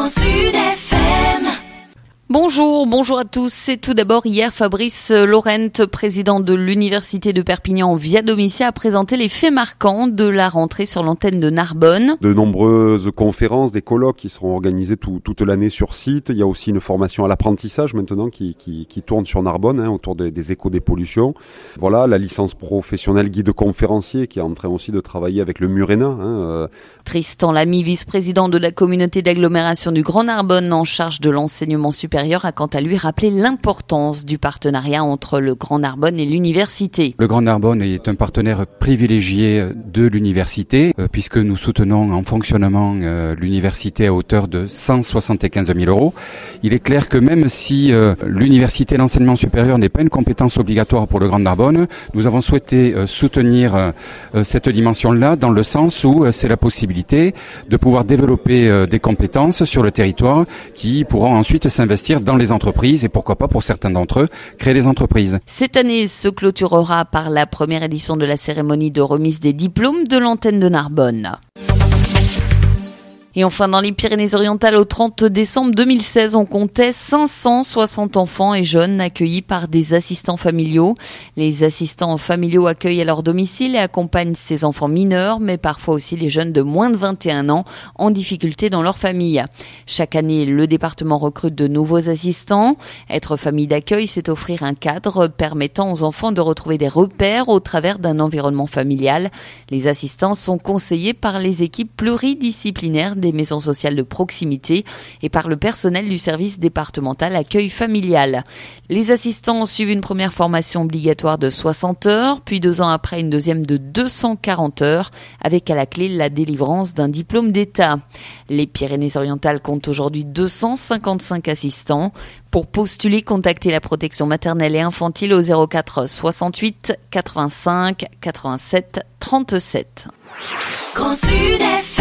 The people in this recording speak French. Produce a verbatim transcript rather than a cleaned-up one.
Sud F M. Bonjour, bonjour à tous. C'est tout d'abord hier, Fabrice Laurent, président de l'Université de Perpignan via Domitia, a présenté les faits marquants de la rentrée sur l'antenne de Narbonne. De nombreuses conférences, des colloques qui seront organisés tout, toute l'année sur site. Il y a aussi une formation à l'apprentissage maintenant qui, qui, qui tourne sur Narbonne, hein, autour des, des échos des pollutions. Voilà, la licence professionnelle guide conférencier qui est en train aussi de travailler avec le Murena. Hein, euh. Tristan Lamy, vice-président de la communauté d'agglomération du Grand Narbonne en charge de l'enseignement supérieur, a quant à lui rappelé l'importance du partenariat entre le Grand Narbonne et l'université. Le Grand Narbonne est un partenaire privilégié de l'université euh, puisque nous soutenons en fonctionnement euh, l'université à hauteur de cent soixante-quinze mille euros. Il est clair que même si euh, l'université et l'enseignement supérieur n'est pas une compétence obligatoire pour le Grand Narbonne, nous avons souhaité euh, soutenir euh, cette dimension-là dans le sens où euh, c'est la possibilité de pouvoir développer euh, des compétences sur le territoire qui pourront ensuite s'investir dans les entreprises et pourquoi pas pour certains d'entre eux créer des entreprises. Cette année se clôturera par la première édition de la cérémonie de remise des diplômes de l'antenne de Narbonne. Et enfin, dans les Pyrénées-Orientales, au trente décembre deux mille seize, on comptait cinq cent soixante enfants et jeunes accueillis par des assistants familiaux. Les assistants familiaux accueillent à leur domicile et accompagnent ces enfants mineurs, mais parfois aussi les jeunes de moins de vingt et un ans en difficulté dans leur famille. Chaque année, le département recrute de nouveaux assistants. Être famille d'accueil, c'est offrir un cadre permettant aux enfants de retrouver des repères au travers d'un environnement familial. Les assistants sont conseillés par les équipes pluridisciplinaires des maisons sociales de proximité et par le personnel du service départemental accueil familial. Les assistants suivent une première formation obligatoire de soixante heures, puis deux ans après une deuxième de deux cent quarante heures, avec à la clé la délivrance d'un diplôme d'État. Les Pyrénées-Orientales comptent aujourd'hui deux cent cinquante-cinq assistants. Pour postuler, contactez la protection maternelle et infantile au zéro quatre soixante-huit quatre-vingt-cinq quatre-vingt-sept trente-sept. Grand Sud F M.